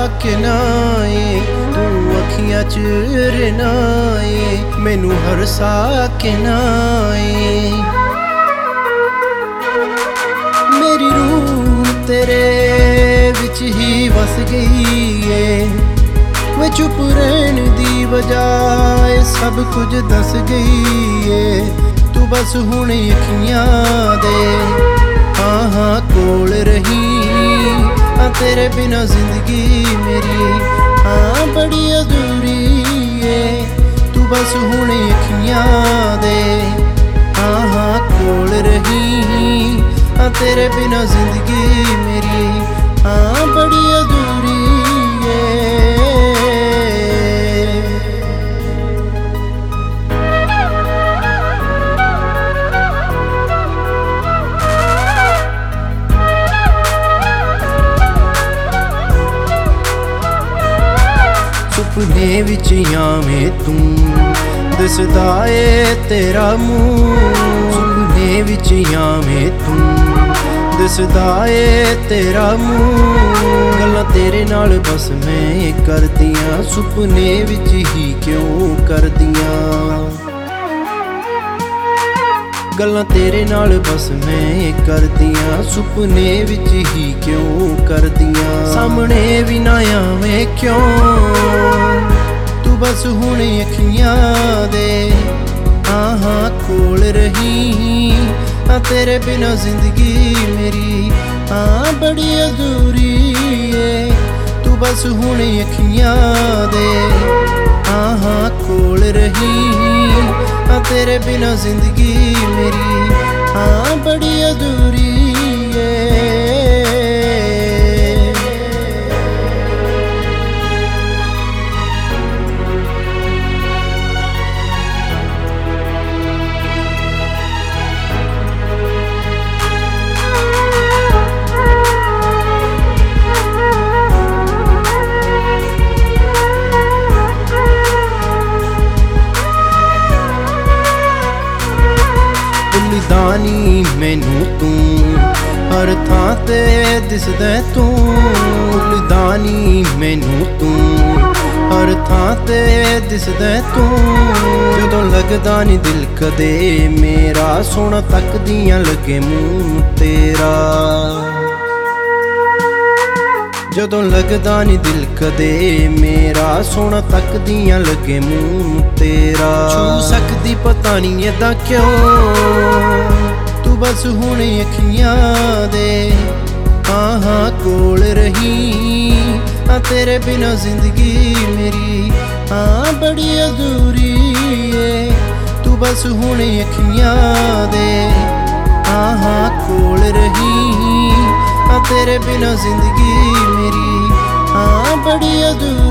के नाए तू अखियां च रनाए मैनू हरसा के नाए मेरी रूह तेरे विच ही वस गई है वे चुप रहन दी बजाए सब कुछ दस गई है तू बस हुण अखियां दे हाँ हाँ कोल रही तेरे बिना जिंदगी मेरी हाँ बड़ी अधूरी है तू बस हुण अखियां दे हाँ हाँ कोल रही तेरे बिना जिंदगी मेरी हाँ बड़ी अधूरी है। सुपने विच आवें तू दिसदा ए तेरा मूंह सुपने विच आवें तू दिसदा ए तेरा मूंह गल्लां तेरे नाल बस मैं करदियां सुपने विच ही क्यों करदियां गल्लां तेरे नाल बस मैं करदियां सुपने विच ही क्यों करदियां सामने भी ना आवें क्यों तू बस हुण अखियां दे हाँ हाँ कोल रही तेरे बिना जिंदगी मेरी हाँ बड़ी अधूरी है तू बस हुण अखियां दे हाँ हाँ कोल रही तेरे बिना जिंदगी मेरी हाँ बड़ी अधूरी है। दानी मैनू तू हर थां ते दिसदा तू दानी मैनू तू हर थां ते दिसदा तू जदों लगदा नी दिल कदे मेरा सोना तकदियां लगे मूंह तेरा जदों लगदा नी दिल कदे मेरा सोना तकदियां लगे मूंह तेरा छू सकदी पता नहीं ऐदा क्यों तू बस हुण अखियां दे हाँ हाँ कोल रही तेरे बिना जिंदगी मेरी हाँ बड़ी अधूरी है तू बस हुण अखियां दे हाँ हाँ कोल रही तेरे बिना जिंदगी मेरी हाँ बड़ी अधूरी